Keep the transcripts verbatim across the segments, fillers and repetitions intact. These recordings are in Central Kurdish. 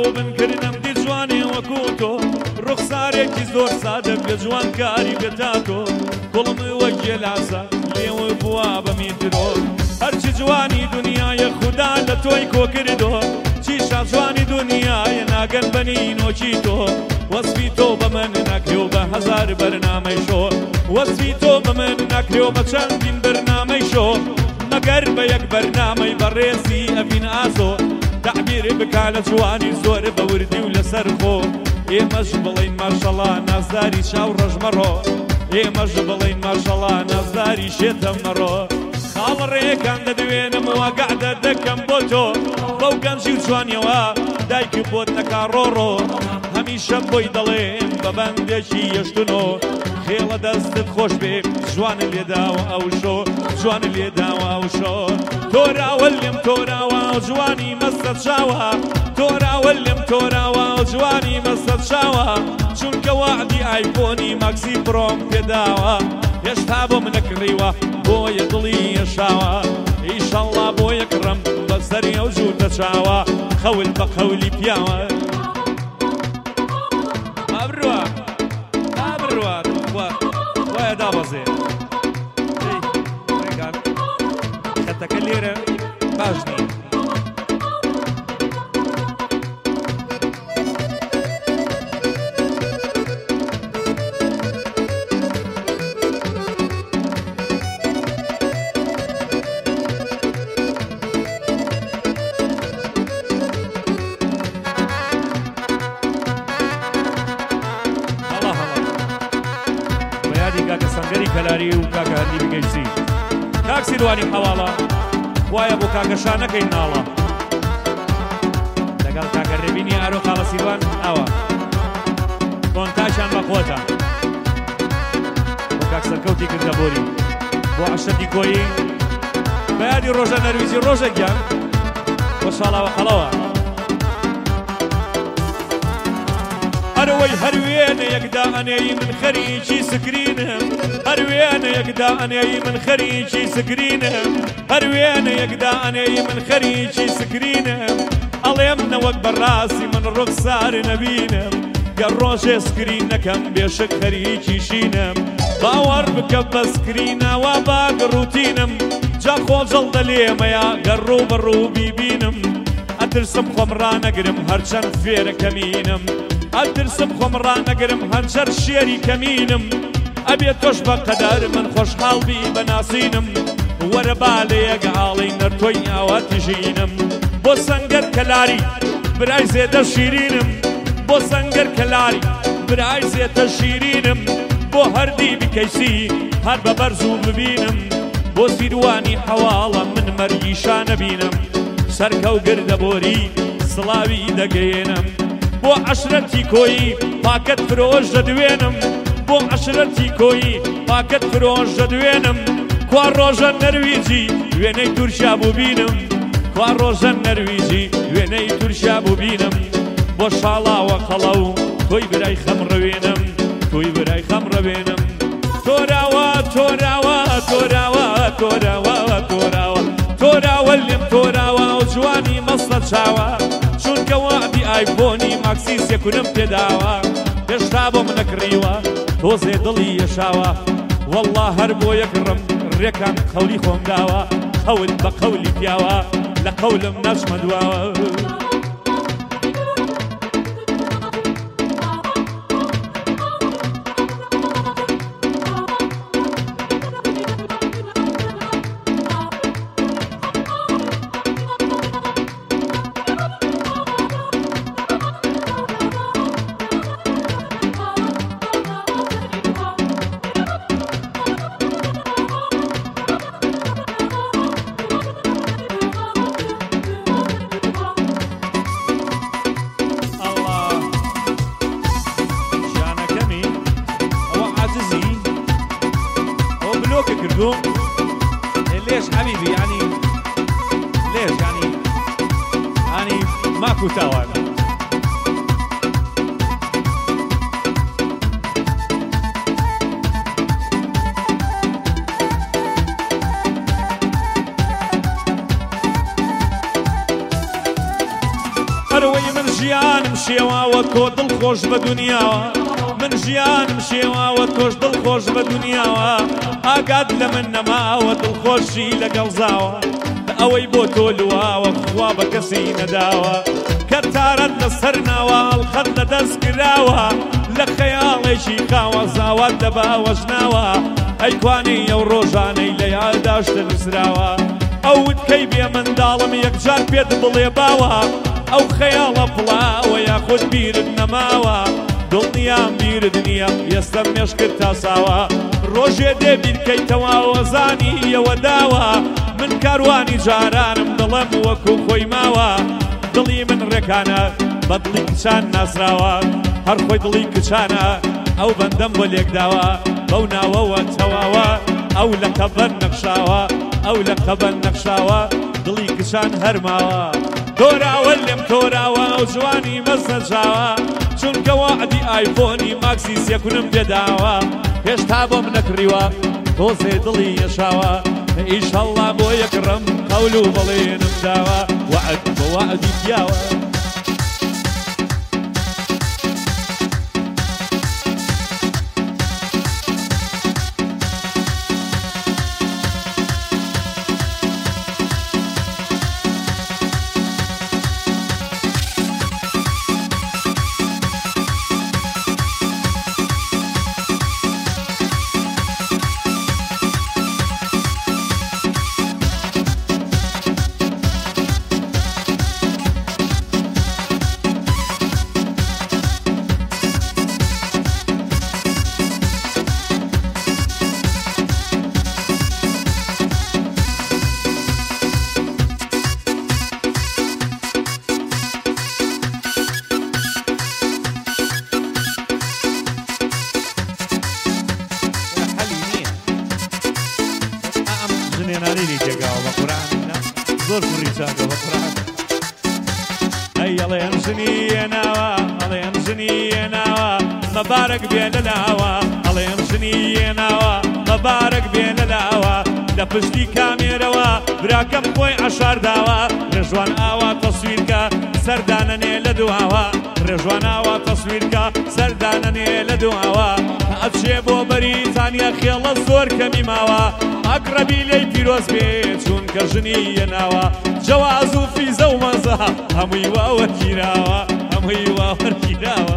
و بنکردم دی جوانی وەکو تۆ ڕوخسارێکی زۆر سادە بێ جوانکاری بێتاتۆ گوڵم وەک گێلاسە لێوە بووە بە میترۆ هەرچی جوانی دنیایە خودا لە تۆی کۆ کردۆ چیشا جوانی دنیایە ناگەن بەنینۆکی تۆ وەسفی تۆ بە من ناکرێ بە هەزار بەرنامەی شۆ وەسفی تۆ بە من ناکرێ بە چەندین بەرنامەی شۆ مەگەر بە یەک بەرنامەی بەڕێزی ئەڤین ئازۆ تعبیر بکا لە جوانی زۆر بە وردی و لەسەر خۆ ئێمەش بڵین ماشەڵا نازداری چاو ڕەژمەڕۆ ئێمەش بڵین ماشەڵا نازداری شێتە مەڕۆ خاڵڕێیەکان دەدوێنم واگەعدە دەکەم بۆ تۆ بەو گەنجی و جوانیەوە دایکی بۆت نەکا ڕۆڕۆ هەمیشە بۆی دەڵێن بە بەندێکی یەشتنۆ خێڵە دەستت خۆش بێ جوانە لێداوە ئەو شۆ جوانە لێداوە ئەو شۆ تۆراوە لێم تۆراوە و جوانی مەستە چاوە تۆراوە لێم تۆراوە و جوانی مەستە چاوە چونکە وعدی ئایفۆنی ماکسی پرۆم پێداوە هێشتا بۆ منەکڕیوە بۆیە دڵی یەشاوە ئیشەڵڵا بۆ یەکڕەم بەسەری ئەو جووتە چاوە خەول بە قەولی پیاوە ئابرووە ئابرووە وایە دابەزێ ڕێگان خەتەکە لێرە باش نین کەلاری و کاکە هەردی بگەیشتی کاک سیروانی حەواڵە وایە بۆ کاکەشان نەکەین ناڵە لەگەڵ کاکە ڕێبینی ئارۆ خاڵە سیروان ئەوە کۆنتاشان بە خۆتە بۆ کاک سەرکەوتی کردە بۆری بۆ عەشەتی کۆیی بەیادی ڕۆژە نەرویزی ڕۆژێکیان بۆ شاڵاوە خەڵەوە هەروەی هەروێنە یەکدا ئەنێی من خەریکی سکرینم هەروێنە یەکدا ئەنێی من خەریکی سکرینم هەروێنە یەکدا ئەنێی من خەریکی سکرینم ئەڵێم نەوەک بەڕاستی من ڕوخسار نەبینم گەر ڕۆژێ سکرین نەکەم بێشک خەریکی شینم باوەڕ بکە بە سکرینەوە باگ ڕوتینم جا خۆجەڵ دەلێمەیە گەر ڕوو بەڕوو بیبینم ئەترسم خۆم ڕانەگرم هەرچەند فێرە کەمینم ئەترسم خۆم ڕانەگرم هەنجەر شێری کەمینم ئەبێت تۆش بە قەدەر من خۆشحاڵ بی بەناسینم وەرە با لە یەکئاڵی نەرتۆی ئاواتی ژینم بۆ سەنگەر کەلاری برای زێدە شیرینم بۆ سەنگەر کەلاری برای زێدە شیرینم بۆ هەردی بکەیسی هەر بە بەرز و ببینم بۆ سیروانی حەواڵە من مەرگیشا نەبینم سەرکە و گردە بۆری سڵاوی دەگەێنم بۆ عەشرەتی کۆیی پاکەت فرۆش دەدوێنم بۆ عەشرەتی کۆیی پاکەت فرۆش دەدوێنم کوا ڕۆژە نەرویجی وێنەی تورشا بوو بینم کوا ڕۆژە نەرویجی وێنەی تورشا بوو بینم بۆ شاڵاوە قەڵە و تۆی برای خەم ڕەوێنم تۆی برای خەم ڕەوێنم تۆراوە تۆراوە تۆراوە تۆراوە تۆراوە تۆراوە لێم تۆراوە و جوانی مەستە چاوە چونکە وعدی ئایفۆنی ماکسی سێکونم پێداوە هێشتا بۆ منەکڕیوە تۆزێ دڵی یەشاوە وەڵڵا هەر بۆ یەکڕم ڕێکان قەولی خۆم داوە قەول بە قەولی پیاوە لە قەولم نەچمە دواوە ليش حبيبي يعني ليش يعني يعني ماكو تاوان ژیانم شێواوە تۆ دڵخۆش بە دنیاوە من ژیانم شێواوە تۆش دڵخۆش بە دنیاوە ئاگات لە من نەماوە دڵخۆشی لەگەڵ زاوە ئەوەی بۆ تۆ لواوە خوا بە کەسی نەداوە کەتارەت لەسەر ناوە ئەڵخەت لە دەست کراوە لە خەیاڵێکی کاوە زاوات لە باوەژناوە ئەی کوانەی ئەو ڕۆژانەی لە یادداشتە نووسراوە ئەو وتکەی بێ منداڵم یەکجار پێت بڵێ باوە ئەو خەیاڵە پڵاوە یاخود بیرت نەماوە دڵنیام بیرت نییە ئێستا مێش کرد تا ساوە ڕۆژێ دێ بیرکەیتەوە وەزانی ئەوە داوە من کاروانی جارانم دڵم وەکو خۆی ماوە دڵی من ڕێکانە بە دڵی کچان ناسراوە هەر خۆی دڵی کچانە ئەو بەندەم بۆ لێکداوە بەو ناوەوە تەواوە ئەو لە قەبەر نەخشاوە ئەو لە قەبەر نەخشاوە دڵی کچان هەرماوە دۆراوە لێم تۆراوە ئەو جوانی مەزنەجاوە چونکە وعدی ئایفۆنی ماکسی سێکونم پێداوە هێشتا بۆم نەکڕیوە تۆزێ دڵی یەشاوە ئیشەڵڵا بۆ یەکڕەم قەول و بەڵێنم داوە وعد بە وعدی پیاوە زۆر کوڕی چاکە بە قورئان ئەی ئەڵێم ژنی هێناوە ئەڵێم ژنی هێناوە مەبارەک بێ لە لاوە ئەڵێم ژنی هێناوە مەبارەک بێ لە لاوە لە پشتی کامێرەوە براکەم خۆی عەشار داوە ڕێژوان ئاوا تەسویرکە سەردانەنێ لە دواوە ڕێژوان ئاوا تەسویرکە سەردانەنێ لە دواوە ئەچێ بۆ بەریتانیا خێڵە زۆر کەمی ماوە ئەقرەبی لێی پیرۆز بێ چونکە ژنی هێناوە جەواز و فیزە و مەزە هەمووی وا وەرگیراوە هەمووی وا وەرگیراوە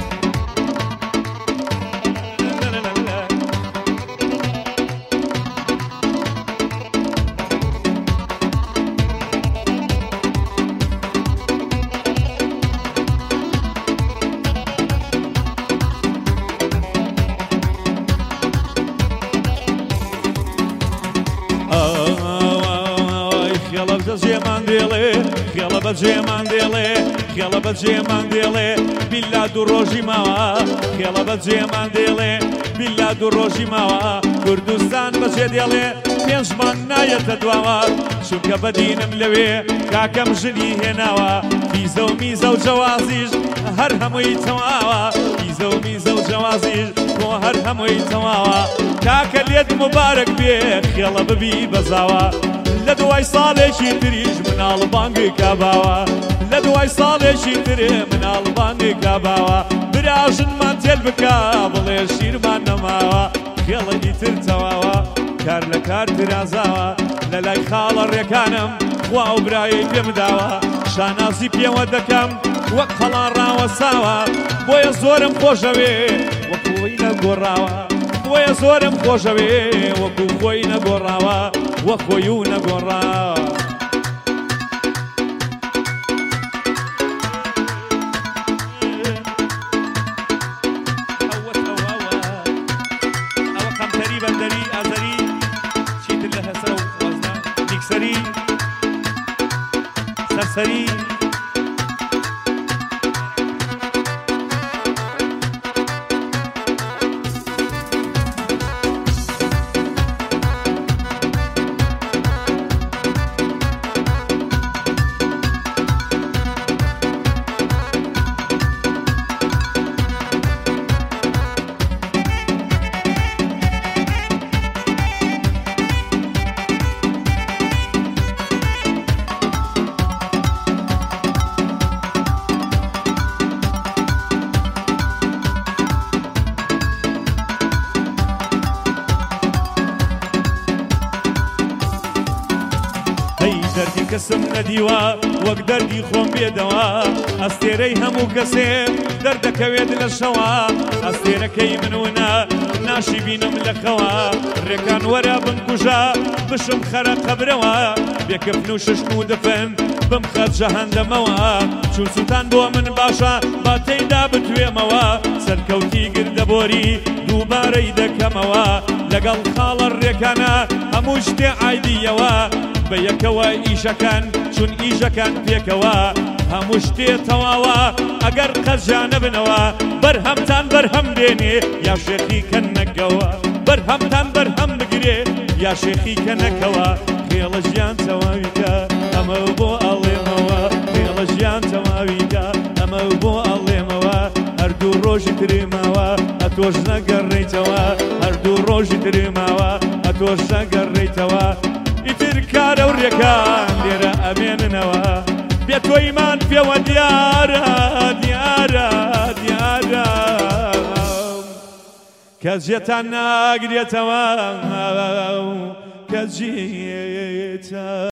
جێمان دێڵێ خێڵە بە جێمان دێڵێ خێڵە بە جێمان دێڵێ بیلا دوو ڕۆژی ماوە خێڵە بە جێمان دێڵێ بیلا دوو ڕۆژی ماوە کوردستان بەجێ دێڵێ پێنجمان نایەتە دواوە چونکە بەدینم لەوێ کاکەم ژنی هێناوە فیزە و میزە و جەوازیش هەر هەمووی تەواوە فیزە و میزە و جەوازیش بۆ هەر هەمووی تەواوە کاکە لێت مبارەک بێ خێڵە ببی بەزاوە لە دوای ساڵێکی تریش مناڵ بانگی کاباوە لە دوای ساڵێکی ترێ مناڵ بانگی کاباوە براژنمان تێل بکە بڵێ شیرمان نەماوە خێڵەی تر تەواوە کار لە کار ترازاوە لە لای خاڵە ڕێکانم خوا و برایی پێم داوە شانازی پێوە دەکەم وەک هەڵان ڕاوەساوە بۆیە زۆرم خۆشەوێ وەکو خۆی نەگۆڕاوە بۆیە زۆرم خۆشەوێ وەکو خۆی نەگۆڕاوە وە خۆی و نەگۆڕاوە ئەوە قەمتەری بەندەری ئازەری چیتر لە هەسە و وەزنە میکسەری سەرسەری کەسم نەدیوە وەک دەردی خۆم بێدەوە ئەستێرەی هەموو کەسێ دەردەکەوێت لە شەوە ئەستێرەکەی منونە ناشی بینم لە خەوە ڕێکان وەرە بمکوژە بشم خەرە قەبرەوە بێکەفن و ششم و دفن بم خەت جەهەندەمەوە چون سوتان بۆ من باشە با تێیدا بتوێمەوە سەرکەوتی گردەبۆری دووبارەی دەکەمەوە لەگەڵ خاڵە ڕێکانە هەموو شتێ عایدیەوە بە یەکەوە ئیشەکەن چون ئیشەکەن پێکەوە هەموو شتێ تەواوە ئەگەر قەزیانە بنەوە بەرهەمتان بەرهەم دێنێ یا شێخی کە نەگەوە بەرهەمتان بەرهەم بگرێ یا شێخی کە نەکەوە خێڵە ژیان تەواویکە ئەمە بۆ ئەڵێمەوە خێڵە ژیان تەواویکە ئەمە بۆ ئەڵێمەوە هەردوو ڕۆژی ترماوە ئەتۆش نەگەڕێیتەوە هەردوو ڕۆژی ترماوە ئەتۆش نەگەڕێیتەوە ئیتر کارە و ڕێکان لێرە ئەمێننەوە بێ تۆیمان پێوە دیارە دیارە دیارە کەس جێتان ناگرێتەوە کەس جێتە